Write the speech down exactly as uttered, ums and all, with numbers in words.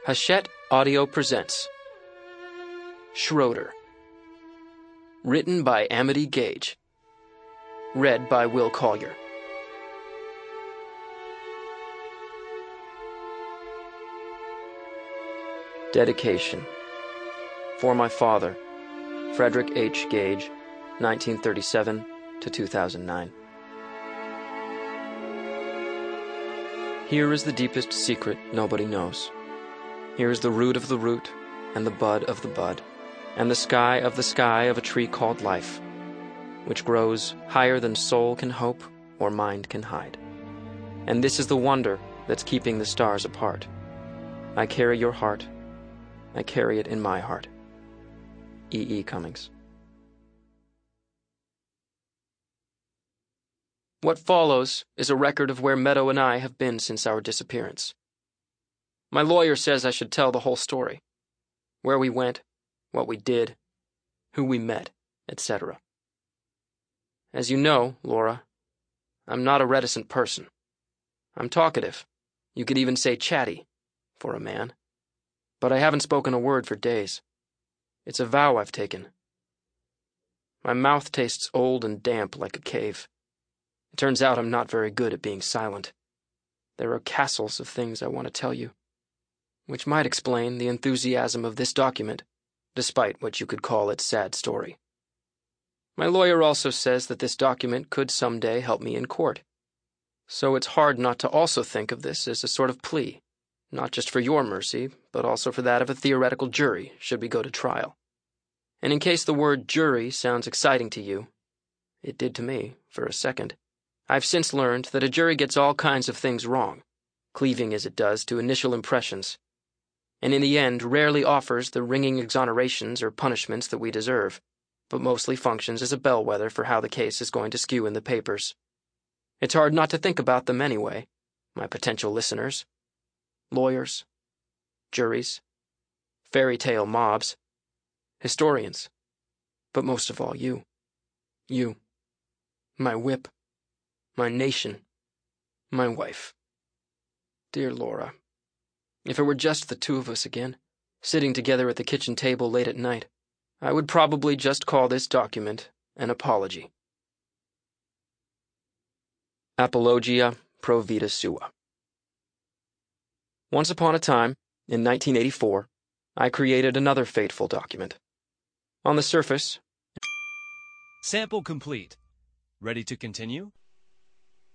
Hachette Audio presents Schroeder. Written by Amity Gage. Read by Will Collier. Dedication. For my father, Frederick H. Gage, nineteen thirty-seven to two thousand nine. Here is the deepest secret nobody knows. Here is the root of the root, and the bud of the bud, and the sky of the sky of a tree called life, which grows higher than soul can hope or mind can hide. And this is the wonder that's keeping the stars apart. I carry your heart. I carry it in my heart. E. E. Cummings. What follows is a record of where Meadow and I have been since our disappearance. My lawyer says I should tell the whole story. Where we went, what we did, who we met, et cetera. As you know, Laura, I'm not a reticent person. I'm talkative. You could even say chatty, for a man. But I haven't spoken a word for days. It's a vow I've taken. My mouth tastes old and damp like a cave. It turns out I'm not very good at being silent. There are castles of things I want to tell you, which might explain the enthusiasm of this document, despite what you could call its sad story. My lawyer also says that this document could someday help me in court. So it's hard not to also think of this as a sort of plea, not just for your mercy, but also for that of a theoretical jury, should we go to trial. And in case the word jury sounds exciting to you, it did to me, for a second, I've since learned that a jury gets all kinds of things wrong, cleaving as it does to initial impressions, and in the end rarely offers the ringing exonerations or punishments that we deserve, but mostly functions as a bellwether for how the case is going to skew in the papers. It's hard not to think about them anyway, my potential listeners. Lawyers, juries, fairy tale mobs, historians, but most of all you. You. My whip. My nation. My wife. Dear Laura, if it were just the two of us again, sitting together at the kitchen table late at night, I would probably just call this document an apology. Apologia pro vita sua. Once upon a time, in nineteen eighty-four, I created another fateful document. On the surface... Sample complete. Ready to continue?